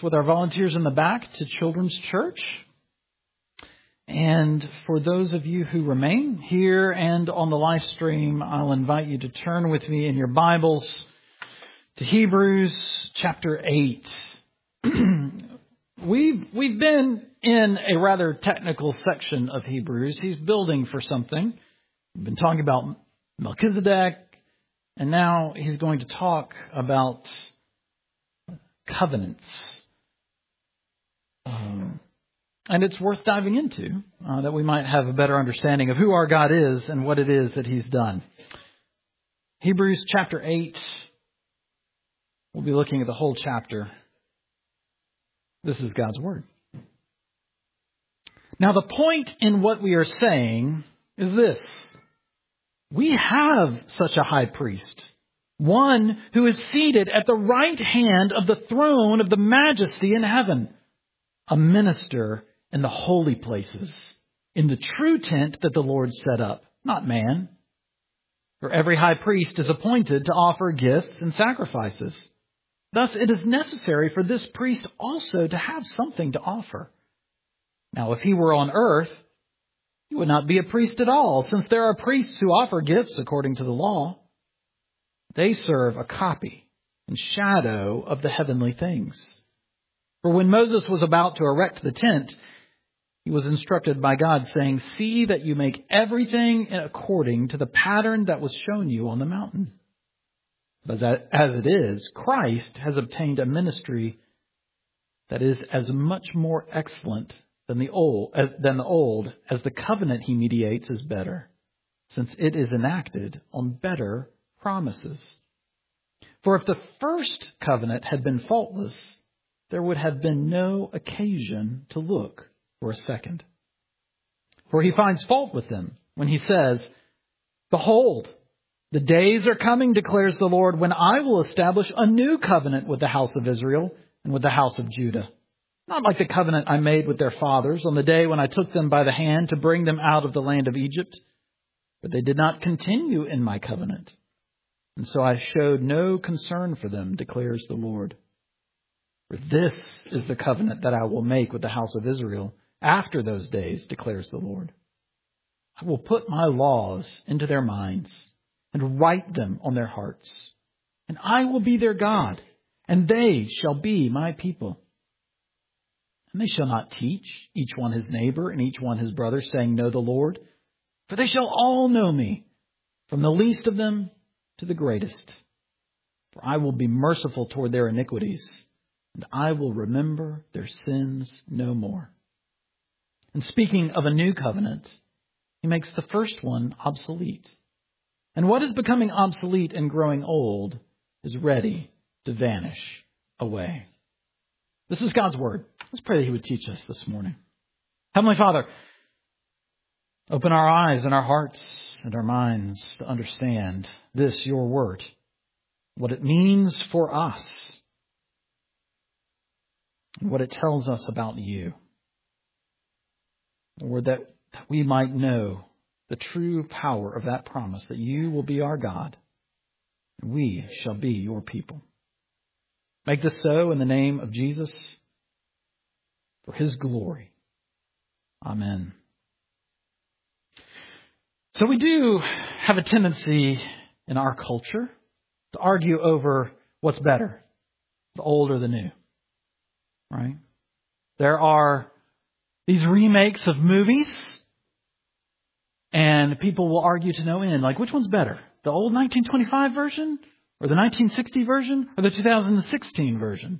with our volunteers in the back to Children's Church. And for those of you who remain here and on the live stream, I'll invite you to turn with me in your Bibles to Hebrews chapter 8. We've been in a rather technical section of Hebrews. He's building for something. We've been talking about Melchizedek, and now he's going to talk about covenants. And it's worth diving into, that we might have a better understanding of who our God is and what it is that He's done. Hebrews chapter 8. We'll be looking at the whole chapter. This is God's Word. Now, the point in what we are saying is this. We have such a high priest, one who is seated at the right hand of the throne of the majesty in heaven, a minister in the holy places, in the true tent that the Lord set up, not man. For every high priest is appointed to offer gifts and sacrifices. Thus, it is necessary for this priest also to have something to offer. Now, if he were on earth, he would not be a priest at all, since there are priests who offer gifts according to the law. They serve a copy and shadow of the heavenly things. For when Moses was about to erect the tent, he was instructed by God, saying, "See that you make everything according to the pattern that was shown you on the mountain." But as it is, Christ has obtained a ministry that is as much more excellent than the old, as the covenant he mediates is better, since it is enacted on better promises. For if the first covenant had been faultless, there would have been no occasion to look for a second. For he finds fault with them when he says, "Behold, the days are coming, declares the Lord, when I will establish a new covenant with the house of Israel and with the house of Judah. Not like the covenant I made with their fathers on the day when I took them by the hand to bring them out of the land of Egypt. But they did not continue in my covenant. And so I showed no concern for them, declares the Lord. For this is the covenant that I will make with the house of Israel after those days, declares the Lord. I will put my laws into their minds and write them on their hearts. And I will be their God, and they shall be my people. And they shall not teach each one his neighbor and each one his brother, saying, Know the Lord. For they shall all know me, from the least of them to the greatest. For I will be merciful toward their iniquities, and I will remember their sins no more. And speaking of a new covenant, he makes the first one obsolete. And what is becoming obsolete and growing old is ready to vanish away. This is God's Word. Let's pray that He would teach us this morning. Heavenly Father, open our eyes and our hearts and our minds to understand this, your Word, what it means for us, and what it tells us about you. Lord, that we might know the true power of that promise that you will be our God and we shall be your people. Make this so in the name of Jesus for His glory. Amen. So we do have a tendency in our culture to argue over what's better, the old or the new, right? There are these remakes of movies, and people will argue to no end, like, which one's better? The old 1925 version or the 1960 version or the 2016 version?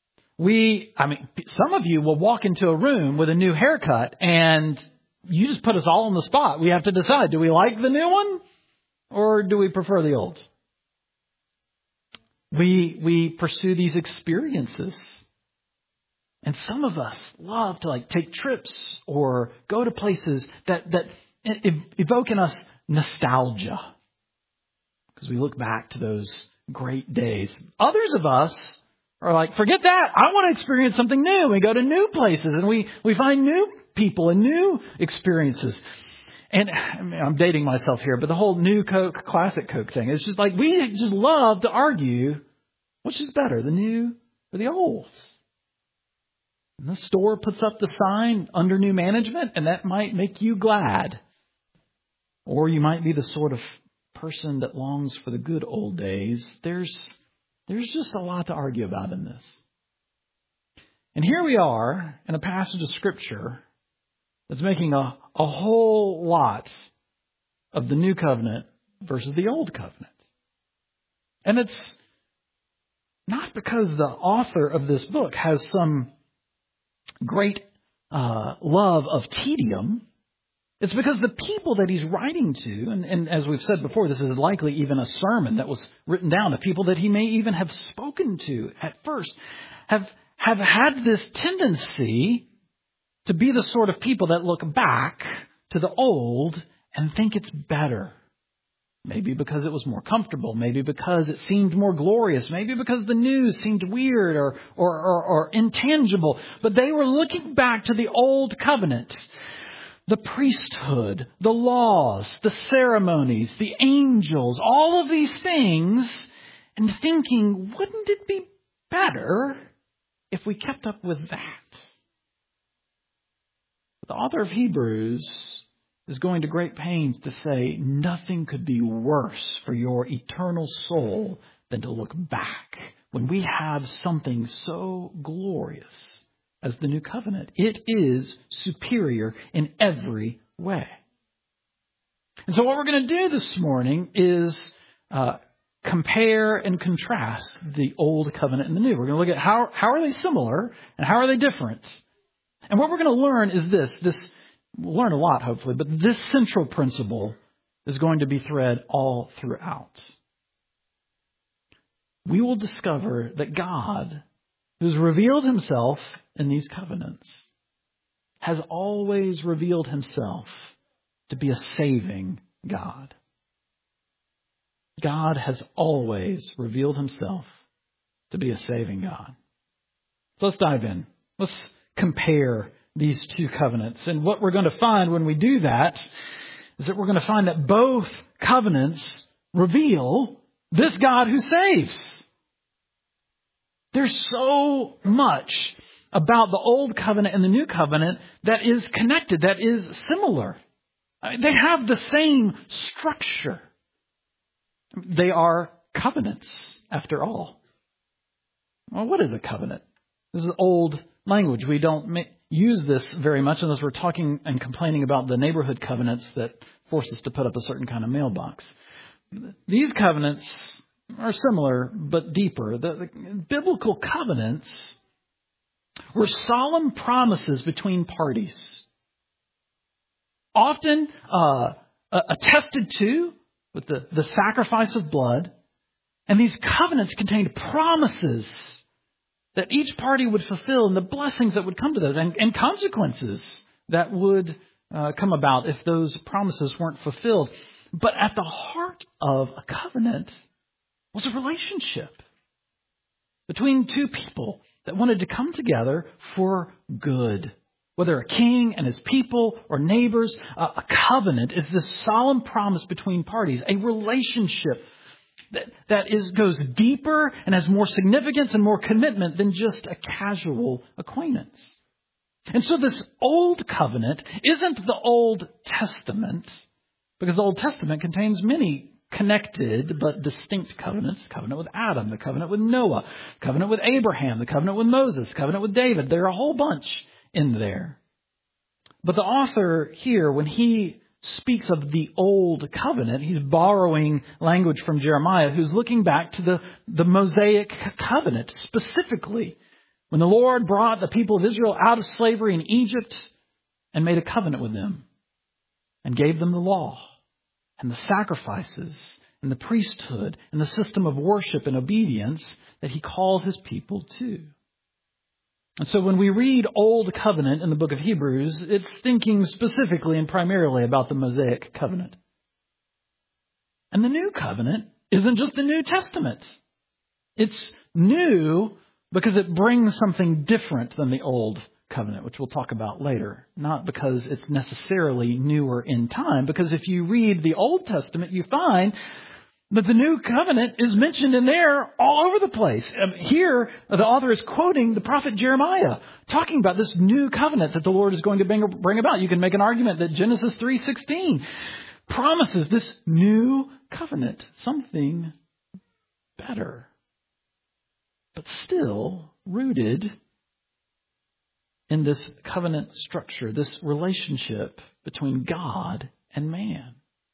Some of you will walk into a room with a new haircut and you just put us all on the spot. We have to decide, do we like the new one or do we prefer the old? We pursue these experiences. And some of us love to take trips or go to places that evoke in us nostalgia, because we look back to those great days. Others of us are like, forget that. I want to experience something new. We go to new places and we find new people and new experiences. And I'm dating myself here, but the whole new Coke, classic Coke thing, it's just like we just love to argue which is better, the new or the old. And the store puts up the sign under new management, and that might make you glad. Or you might be the sort of person that longs for the good old days. There's just a lot to argue about in this. And here we are in a passage of Scripture that's making a whole lot of the new covenant versus the old covenant. And it's not because the author of this book has some great love of tedium. It's because the people that he's writing to, and as we've said before, this is likely even a sermon that was written down, the people that he may even have spoken to at first, have had this tendency to be the sort of people that look back to the old and think it's better. Maybe because it was more comfortable. Maybe because it seemed more glorious. Maybe because the news seemed weird or intangible. But they were looking back to the old covenant. The priesthood, the laws, the ceremonies, the angels, all of these things, and thinking, wouldn't it be better if we kept up with that? The author of Hebrews is going to great pains to say nothing could be worse for your eternal soul than to look back when we have something so glorious as the new covenant. It is superior in every way. And so what we're going to do this morning is compare and contrast the old covenant and the new. We're going to look at how are they similar and how are they different. And what we're going to learn is this. We'll learn a lot, hopefully, but this central principle is going to be thread all throughout. We will discover that God, who's revealed himself in these covenants, has always revealed himself to be a saving God. God has always revealed himself to be a saving God. So let's dive in. Let's compare these two covenants. And what we're going to find when we do that is that we're going to find that both covenants reveal this God who saves. There's so much about the old covenant and the new covenant that is connected, that is similar. They have the same structure. They are covenants, after all. Well, what is a covenant? This is old language. We don't use this very much unless we're talking and complaining about the neighborhood covenants that force us to put up a certain kind of mailbox. These covenants are similar but deeper. The biblical covenants were solemn promises between parties, often attested to with the sacrifice of blood. And these covenants contained promises that each party would fulfill and the blessings that would come to those and consequences that would come about if those promises weren't fulfilled. But at the heart of a covenant was a relationship between two people that wanted to come together for good. Whether a king and his people or neighbors, a covenant is this solemn promise between parties, a relationship that goes deeper and has more significance and more commitment than just a casual acquaintance. And so this old covenant isn't the Old Testament, because the Old Testament contains many connected but distinct covenants. The covenant with Adam, the covenant with Noah, the covenant with Abraham, the covenant with Moses, the covenant with David. There are a whole bunch in there. But the author here, when he speaks of the old covenant, he's borrowing language from Jeremiah, who's looking back to the Mosaic covenant, specifically when the Lord brought the people of Israel out of slavery in Egypt and made a covenant with them and gave them the law and the sacrifices and the priesthood and the system of worship and obedience that he called his people to. And so when we read Old Covenant in the book of Hebrews, it's thinking specifically and primarily about the Mosaic covenant. And the New Covenant isn't just the New Testament. It's new because it brings something different than the Old Covenant, which we'll talk about later. Not because it's necessarily newer in time, because if you read the Old Testament, you find But the new covenant is mentioned in there all over the place. Here, the author is quoting the prophet Jeremiah, talking about this new covenant that the Lord is going to bring about. You can make an argument that Genesis 3:16 promises this new covenant, something better, but still rooted in this covenant structure, this relationship between God and man.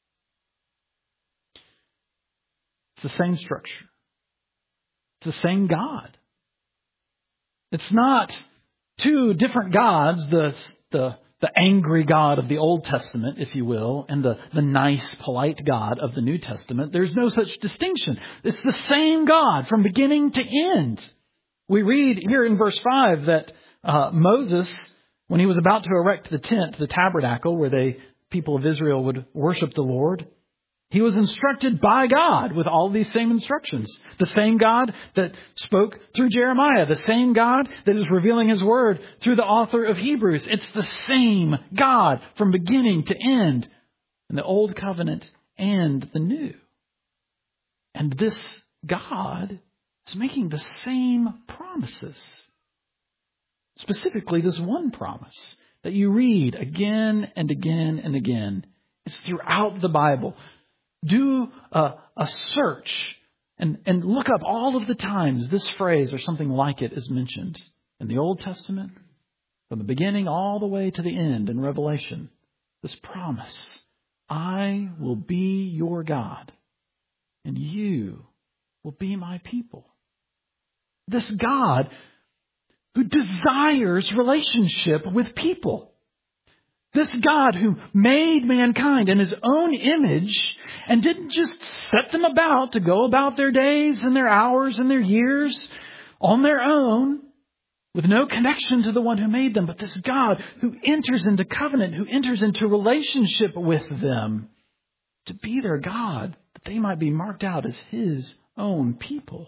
It's the same structure. It's the same God. It's not two different gods, the angry God of the Old Testament, if you will, and the nice, polite God of the New Testament. There's no such distinction. It's the same God from beginning to end. We read here in verse 5 that Moses, when he was about to erect the tent, the tabernacle, where the people of Israel would worship the Lord, he was instructed by God with all these same instructions. The same God that spoke through Jeremiah. The same God that is revealing His Word through the author of Hebrews. It's the same God from beginning to end in the Old Covenant and the New. And this God is making the same promises. Specifically, this one promise that you read again and again and again. It's throughout the Bible. Do a search and look up all of the times this phrase or something like it is mentioned in the Old Testament, from the beginning all the way to the end in Revelation. This promise, I will be your God and you will be my people. This God who desires relationship with people. This God who made mankind in His own image and didn't just set them about to go about their days and their hours and their years on their own with no connection to the one who made them. But this God who enters into covenant, who enters into relationship with them to be their God, that they might be marked out as His own people.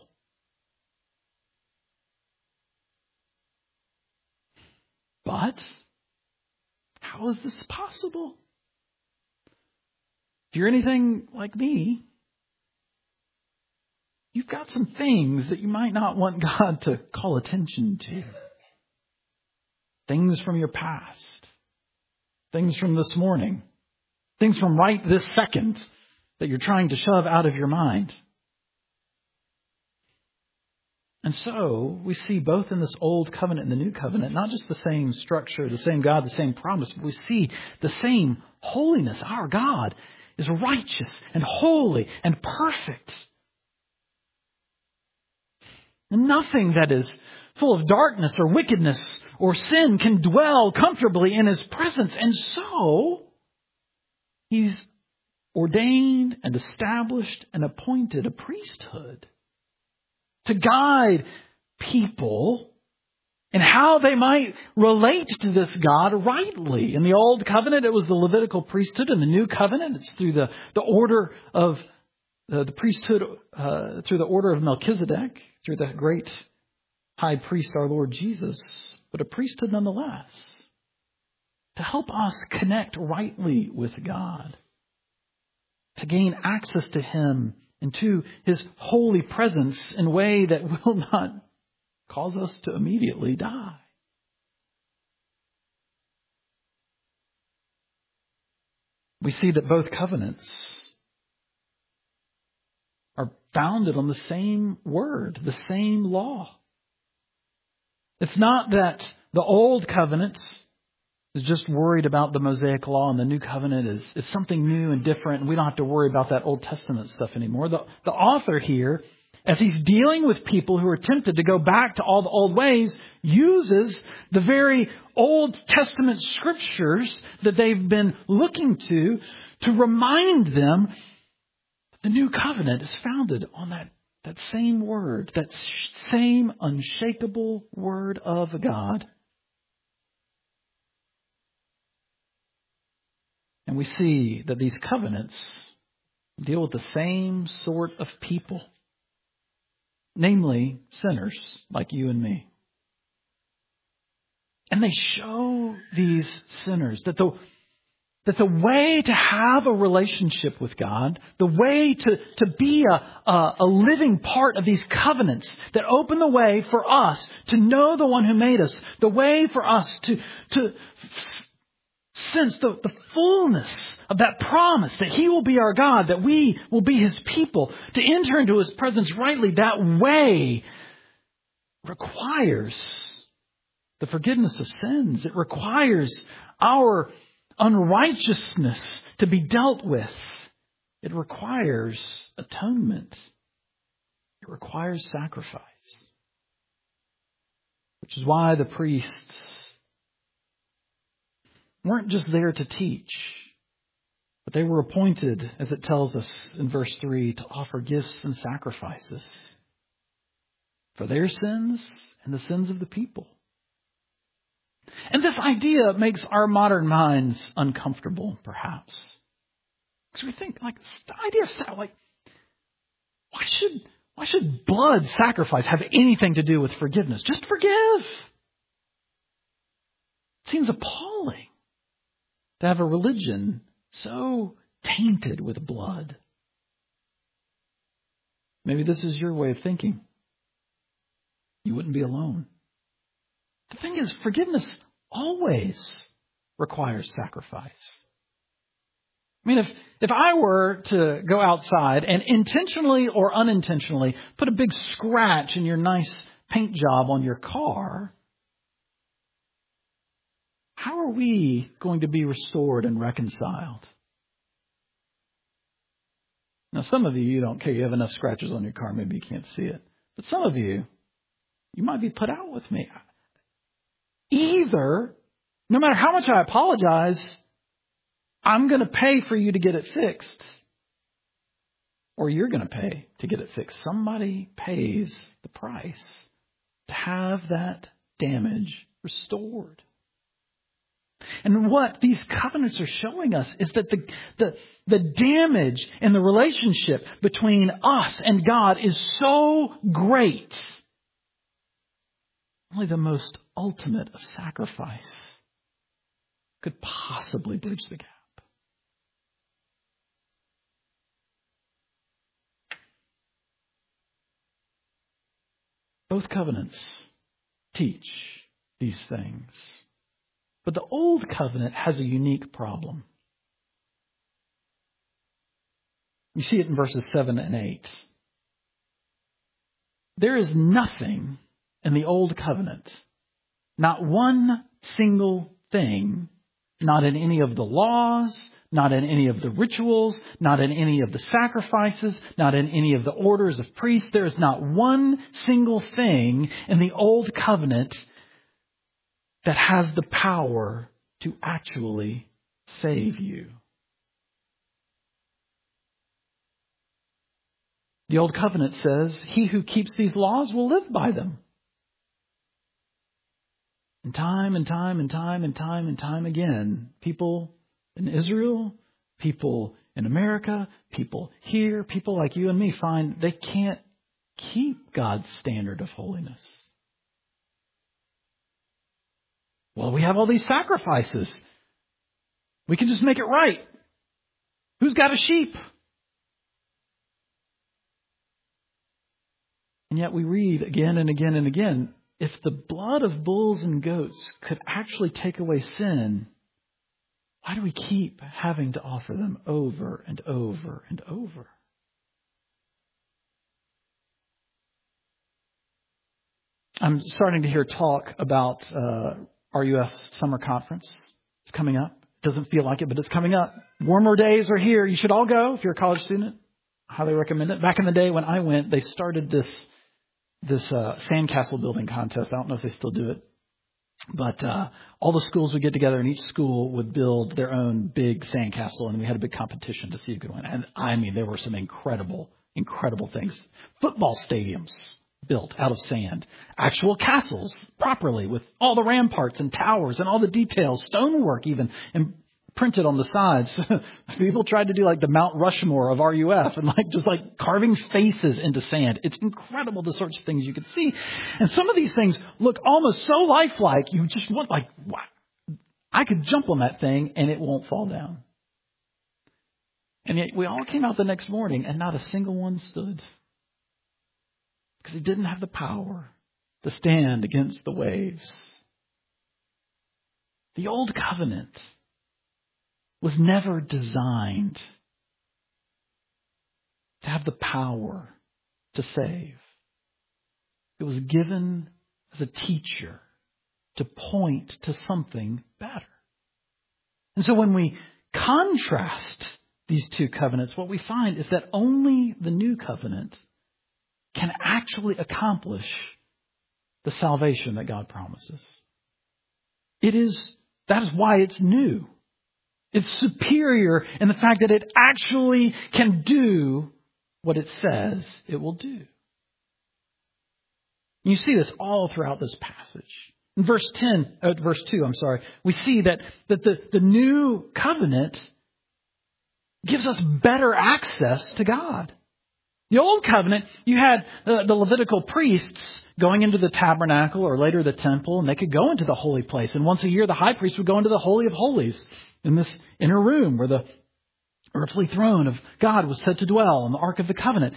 But how is this possible? If you're anything like me, you've got some things that you might not want God to call attention to. Things from your past. Things from this morning. Things from right this second that you're trying to shove out of your mind. And so we see both in this Old Covenant and the New Covenant, not just the same structure, the same God, the same promise, but we see the same holiness. Our God is righteous and holy and perfect. And nothing that is full of darkness or wickedness or sin can dwell comfortably in His presence. And so He's ordained and established and appointed a priesthood to guide people and how they might relate to this God rightly. In the Old Covenant, it was the Levitical priesthood. In the New Covenant, it's through the order of the priesthood, through the order of Melchizedek, through the great high priest, our Lord Jesus, but a priesthood nonetheless, to help us connect rightly with God, to gain access to Him and to His holy presence in a way that will not cause us to immediately die. We see that both covenants are founded on the same word, the same law. It's not that the Old Covenant is just worried about the Mosaic Law and the New Covenant is something new and different, and we don't have to worry about that Old Testament stuff anymore. The author here, as he's dealing with people who are tempted to go back to all the old ways, uses the very Old Testament scriptures that they've been looking to remind them that the New Covenant is founded on that same word, that same unshakable word of God. And we see that these covenants deal with the same sort of people, namely sinners like you and me. And they show these sinners that the that the way to have a relationship with God, the way to be a living part of these covenants that open the way for us to know the one who made us, the way for us to sense the fullness of that promise that He will be our God, that we will be His people, to enter into His presence rightly, that way requires the forgiveness of sins. It requires our unrighteousness to be dealt with. It requires atonement. It requires sacrifice. Which is why the priests weren't just there to teach, but they were appointed, as it tells us in verse 3, to offer gifts and sacrifices for their sins and the sins of the people. And this idea makes our modern minds uncomfortable, perhaps. Because we think, the idea of, why should blood sacrifice have anything to do with forgiveness? Just forgive. It seems appalling to have a religion so tainted with blood. Maybe this is your way of thinking. You wouldn't be alone. The thing is, forgiveness always requires sacrifice. I mean, if I were to go outside and intentionally or unintentionally put a big scratch in your nice paint job on your car, how are we going to be restored and reconciled? Now, some of you don't care. You have enough scratches on your car. Maybe you can't see it. But some of you might be put out with me. Either, no matter how much I apologize, I'm going to pay for you to get it fixed. Or you're going to pay to get it fixed. Somebody pays the price to have that damage restored. And what these covenants are showing us is that the damage in the relationship between us and God is so great. Only the most ultimate of sacrifice could possibly bridge the gap. Both covenants teach these things. But the old covenant has a unique problem. You see it in verses 7 and 8. There is nothing in the old covenant, not one single thing, not in any of the laws, not in any of the rituals, not in any of the sacrifices, not in any of the orders of priests. There is not one single thing in the old covenant that has the power to actually save you. The old covenant says, he who keeps these laws will live by them. And time and time and time and time and time again, people in Israel, people in America, people here, people like you and me find they can't keep God's standard of holiness. Well, we have all these sacrifices. We can just make it right. Who's got a sheep? And yet we read again and again and again, if the blood of bulls and goats could actually take away sin, why do we keep having to offer them over and over and over? I'm starting to hear talk about RUF's summer conference. It's coming up. It doesn't feel like it, but it's coming up. Warmer days are here. You should all go if you're a college student. I highly recommend it. Back in the day when I went, they started this sandcastle building contest. I don't know if they still do it. But all the schools would get together and each school would build their own big sandcastle. And we had a big competition to see who could win. And I mean, there were some incredible things. Football stadiums built out of sand. Actual castles properly with all the ramparts and towers and all the details. Stonework even and printed on the sides. People tried to do like the Mount Rushmore of RUF and just carving faces into sand. It's incredible the sorts of things you could see. And some of these things look almost so lifelike. You just want what? I could jump on that thing and it won't fall down. And yet we all came out the next morning and not a single one stood. Because he didn't have the power to stand against the waves. The old covenant was never designed to have the power to save. It was given as a teacher to point to something better. And so when we contrast these two covenants, what we find is that only the new covenant can actually accomplish the salvation that God promises. That is why it's new. It's superior in the fact that it actually can do what it says it will do. You see this all throughout this passage. In verse 2, we see that the new covenant gives us better access to God. The old covenant, you had the Levitical priests going into the tabernacle or later the temple, and they could go into the holy place. And once a year, the high priest would go into the Holy of Holies in this inner room where the earthly throne of God was said to dwell on the Ark of the Covenant.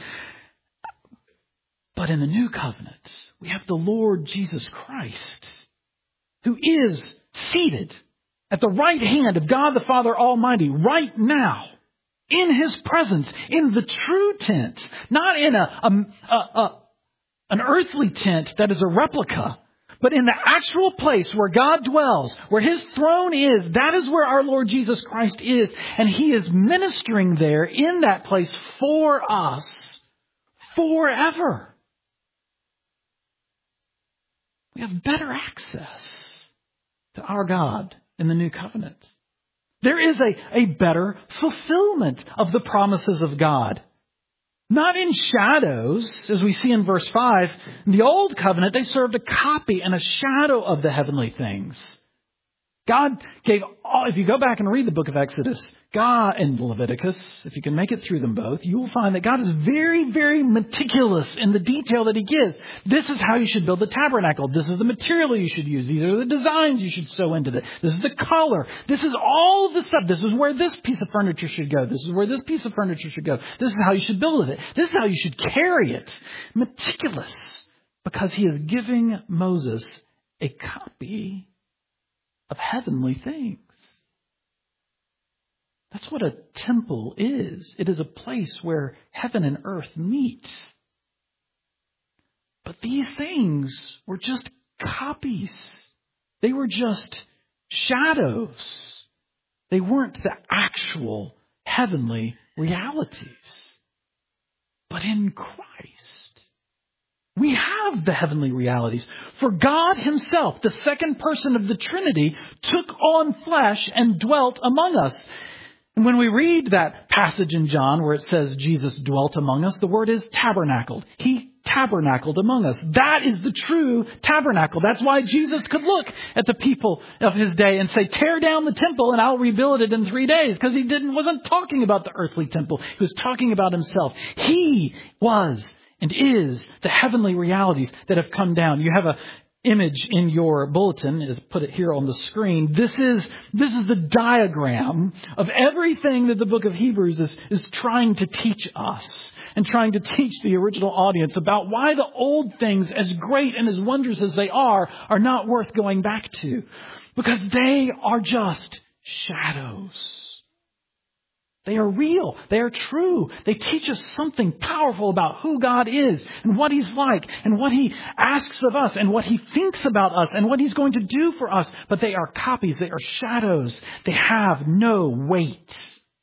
But in the new covenant, we have the Lord Jesus Christ, who is seated at the right hand of God the Father Almighty right now, in His presence, in the true tent, not in an earthly tent that is a replica, but in the actual place where God dwells, where His throne is. That is where our Lord Jesus Christ is. And He is ministering there in that place for us forever. We have better access to our God in the new covenant. There is a better fulfillment of the promises of God. Not in shadows, as we see in verse 5. In the old covenant, they served a copy and a shadow of the heavenly things. God gave all, if you go back and read the book of Exodus, God and Leviticus, if you can make it through them both, you will find that God is very, very meticulous in the detail that He gives. This is how you should build the tabernacle. This is the material you should use. These are the designs you should sew into it. This is the color. This is all of the stuff. This is where this piece of furniture should go. This is where this piece of furniture should go. This is how you should build it. This is how you should carry it. Meticulous. Because He is giving Moses a copy of heavenly things. That's what a temple is. It is a place where heaven and earth meet. But these things were just copies. They were just shadows. They weren't the actual heavenly realities. But in Christ, we have the heavenly realities. For God Himself, the second person of the Trinity, took on flesh and dwelt among us. And when we read that passage in John where it says Jesus dwelt among us, the word is tabernacled. He tabernacled among us. That is the true tabernacle. That's why Jesus could look at the people of His day and say, tear down the temple and I'll rebuild it in 3 days. Because He wasn't talking about the earthly temple. He was talking about Himself. He was and is the heavenly realities that have come down. You have an image in your bulletin. Is put it here on the screen. This is the diagram of everything that the book of Hebrews is trying to teach us and trying to teach the original audience about why the old things, as great and as wondrous as they are not worth going back to. Because they are just shadows. They are real. They are true. They teach us something powerful about who God is and what He's like and what He asks of us and what He thinks about us and what He's going to do for us. But they are copies. They are shadows. They have no weight.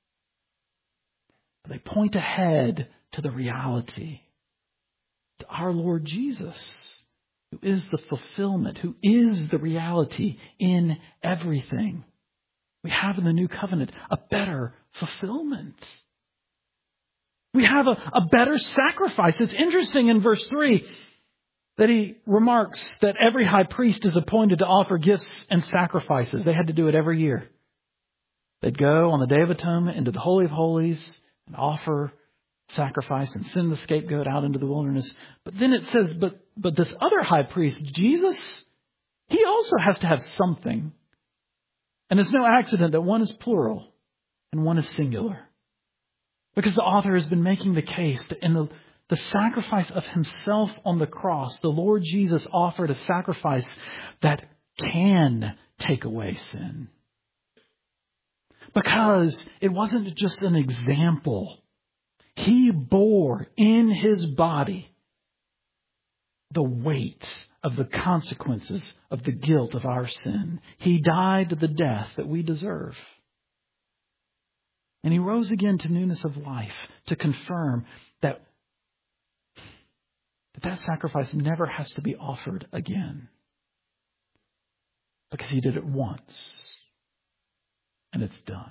They point ahead to the reality, to our Lord Jesus, who is the fulfillment, who is the reality in everything. We have in the new covenant a better fulfillment. We have a better sacrifice. It's interesting in verse 3 that he remarks that every high priest is appointed to offer gifts and sacrifices. They had to do it every year. They'd go on the Day of Atonement into the Holy of Holies and offer sacrifice and send the scapegoat out into the wilderness. But then it says, but this other high priest, Jesus, he also has to have something. And it's no accident that one is plural and one is singular. Because the author has been making the case that in the sacrifice of himself on the cross, the Lord Jesus offered a sacrifice that can take away sin. Because it wasn't just an example. He bore in his body the weight of the consequences of the guilt of our sin. He died the death that we deserve. And he rose again to newness of life to confirm that sacrifice never has to be offered again. Because he did it once. And it's done.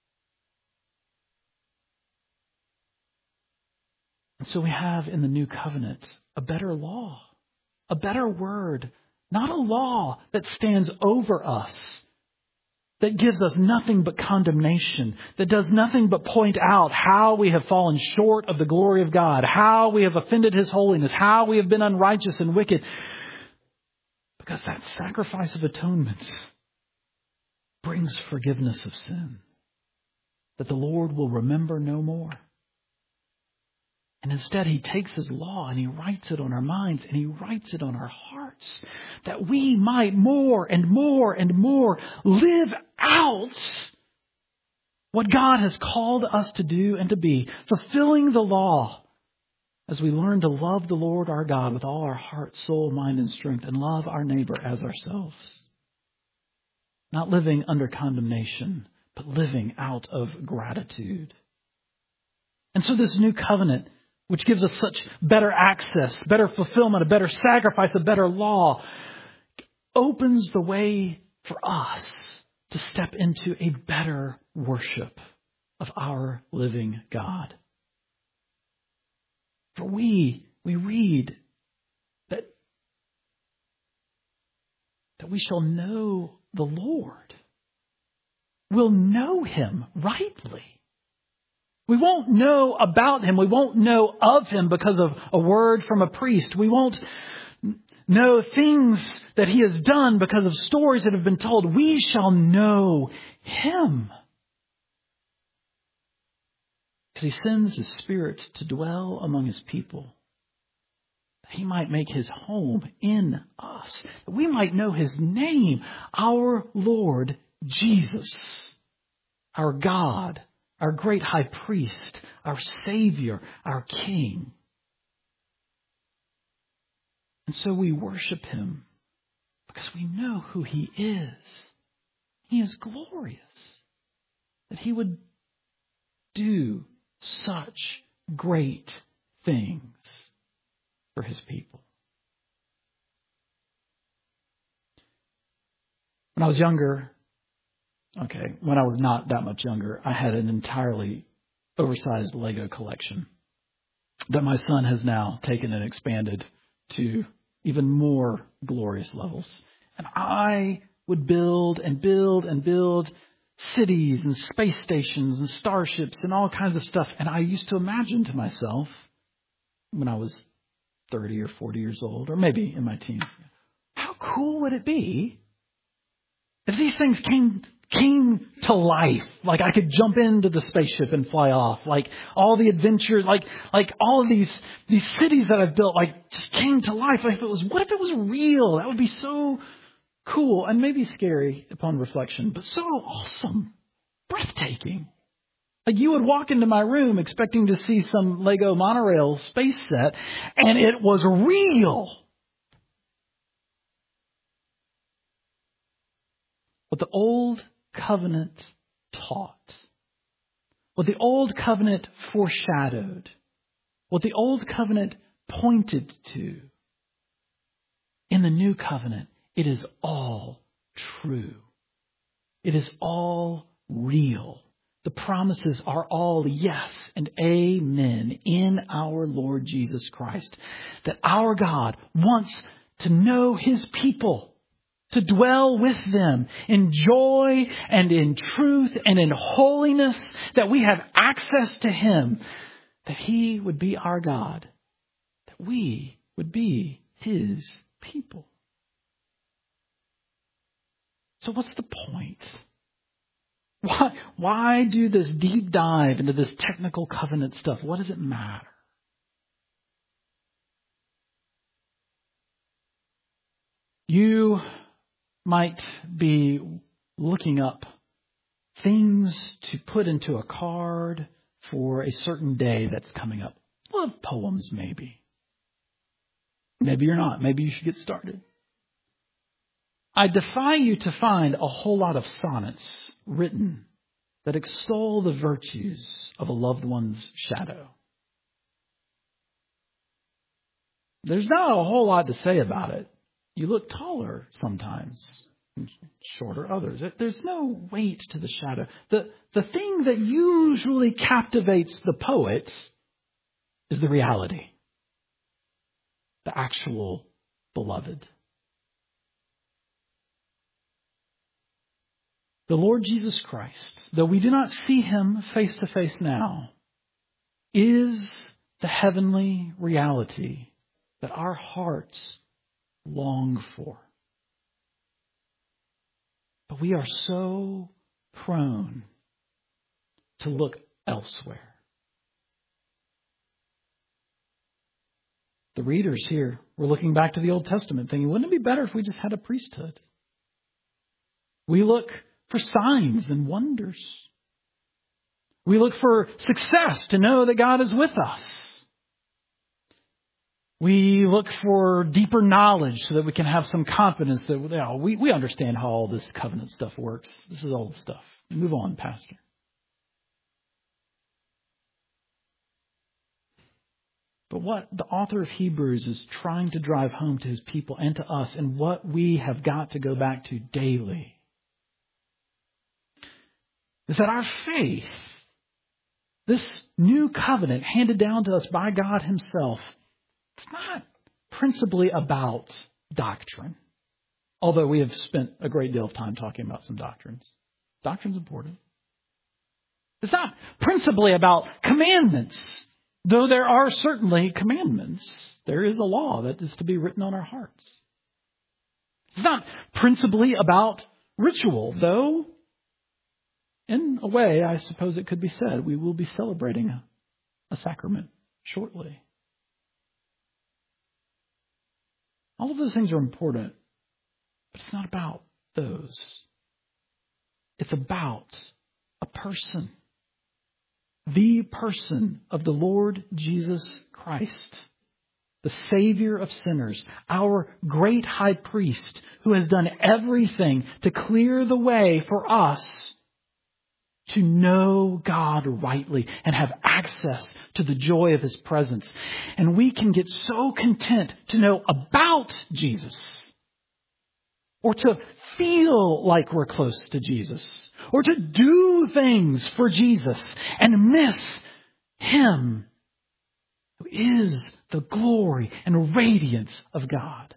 And so we have in the new covenant a better law, a better word, not a law that stands over us, that gives us nothing but condemnation, that does nothing but point out how we have fallen short of the glory of God, how we have offended his holiness, how we have been unrighteous and wicked. Because that sacrifice of atonement brings forgiveness of sin that the Lord will remember no more. And instead, he takes his law and he writes it on our minds and he writes it on our hearts that we might more and more and more live out what God has called us to do and to be, fulfilling the law as we learn to love the Lord our God with all our heart, soul, mind, and strength, and love our neighbor as ourselves. Not living under condemnation, but living out of gratitude. And so this new covenant, which gives us such better access, better fulfillment, a better sacrifice, a better law, opens the way for us to step into a better worship of our living God. For we read that we shall know the Lord. We'll know him rightly. We won't know about him. We won't know of him because of a word from a priest. We won't know things that he has done because of stories that have been told. We shall know him. Because he sends his Spirit to dwell among his people. That he might make his home in us. That we might know his name, our Lord Jesus, our God, our great high priest, our Savior, our King. And so we worship him because we know who he is. He is glorious. That he would do such great things for his people. When I was younger, when I was not that much younger, I had an entirely oversized Lego collection that my son has now taken and expanded to even more glorious levels. And I would build and build and build cities and space stations and starships and all kinds of stuff. And I used to imagine to myself when I was 30 or 40 years old, or maybe in my teens, how cool would it be if these things came to life? Like I could jump into the spaceship and fly off. Like all the adventures, like all of these cities that I've built, like just came to life. What if it was real? That would be so cool and maybe scary upon reflection, but so awesome, breathtaking. Like you would walk into my room expecting to see some Lego monorail space set, and it was real. What the old covenant taught, what the old covenant foreshadowed, what the old covenant pointed to, in the new covenant, it is all true. It is all real. The promises are all yes and amen in our Lord Jesus Christ. That our God wants to know his people, to dwell with them in joy and in truth and in holiness, that we have access to him, that he would be our God, that we would be his people. So what's the point Why do this deep dive into this technical covenant stuff? What does it matter? You might be looking up things to put into a card for a certain day that's coming up. Love poems, maybe. Maybe you're not. Maybe you should get started. I defy you to find a whole lot of sonnets written that extol the virtues of a loved one's shadow. There's not a whole lot to say about it. You look taller sometimes, and shorter others. There's no weight to the shadow. The thing that usually captivates the poet is the reality, the actual beloved. The Lord Jesus Christ, though we do not see him face to face now, is the heavenly reality that our hearts long for. But we are so prone to look elsewhere. The readers here were looking back to the Old Testament thinking, wouldn't it be better if we just had a priesthood? We look for signs and wonders. We look for success to know that God is with us. We look for deeper knowledge so that we can have some confidence that we understand how all this covenant stuff works. This is old stuff. Move on, Pastor. But what the author of Hebrews is trying to drive home to his people and to us, and what we have got to go back to daily, is that our faith, this new covenant handed down to us by God himself, it's not principally about doctrine. Although we have spent a great deal of time talking about some doctrines. Doctrine's important. It's not principally about commandments. Though there are certainly commandments. There is a law that is to be written on our hearts. It's not principally about ritual, though in a way, I suppose it could be said, we will be celebrating a sacrament shortly. All of those things are important, but it's not about those. It's about a person. The person of the Lord Jesus Christ, the Savior of sinners, our great high priest who has done everything to clear the way for us to know God rightly and have access to the joy of his presence. And we can get so content to know about Jesus, or to feel like we're close to Jesus, or to do things for Jesus and miss him who is the glory and radiance of God.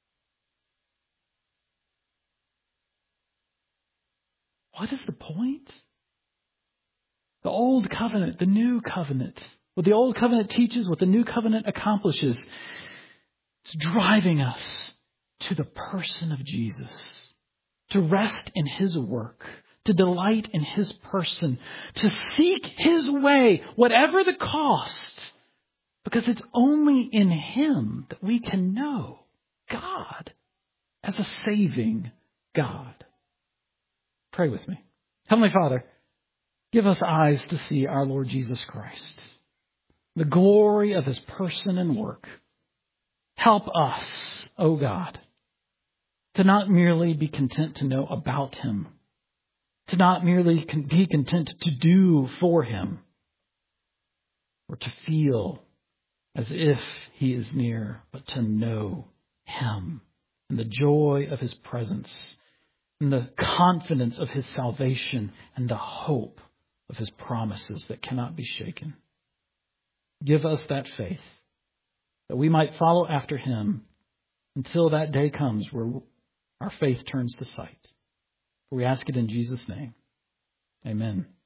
What is the point? The old covenant, the new covenant. What the old covenant teaches, what the new covenant accomplishes, it's driving us to the person of Jesus, to rest in his work, to delight in his person, to seek his way, whatever the cost, because it's only in him that we can know God as a saving God. Pray with me. Heavenly Father, give us eyes to see our Lord Jesus Christ, the glory of his person and work. Help us, O God, to not merely be content to know about him, to not merely be content to do for him, or to feel as if he is near, but to know him and the joy of his presence and the confidence of his salvation and the hope of his promises that cannot be shaken. Give us that faith that we might follow after him until that day comes where our faith turns to sight. We ask it in Jesus' name. Amen.